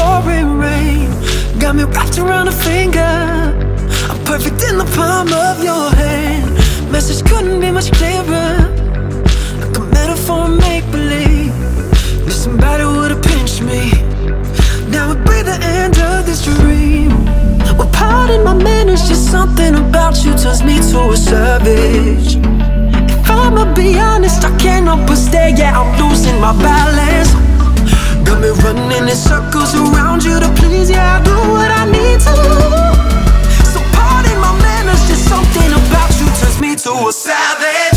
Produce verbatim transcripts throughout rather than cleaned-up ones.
pouring rain. Got me wrapped around a finger. I'm perfect in the palm of your hand. Message couldn't be much clearer, like a metaphor, make-believe. If somebody would've pinched me, now would be the end of this dream. Well, pardon my manners, just something about you turns me to a savage. If I'ma be honest, I can't help but stare, yeah, I'm losing my balance. Got me running in circles around you to please, yeah, I do what I need to. So pardon my manners, just something about you turns me to a savage.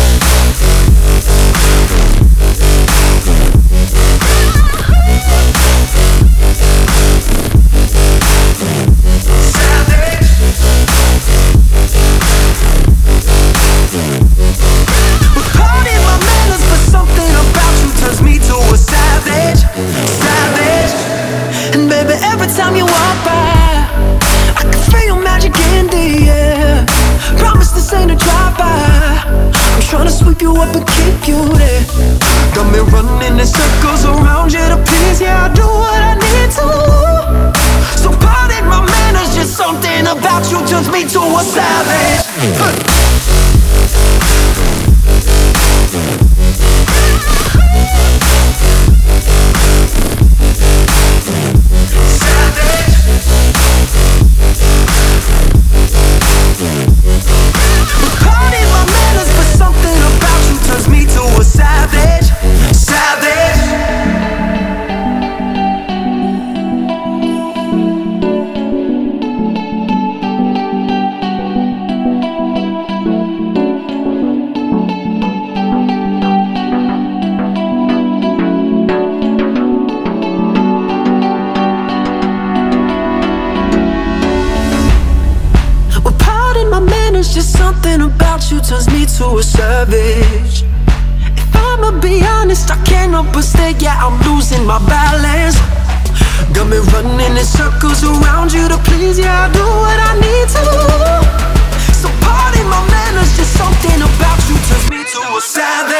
Time you walk by, I can feel your magic in the air. Promise this ain't a drive-by. I'm trying to sweep you up and keep you there. Got me running in circles around you to please, yeah, I do what I need to. So pardon my manners, just something about you turns me to a savage. Just something about you turns me to a savage. If I'ma be honest, I can't help but stare, yeah, I'm losing my balance. Got me running in circles around you to please, yeah, I do what I need to. So pardon my manners, just something about you turns me to a savage.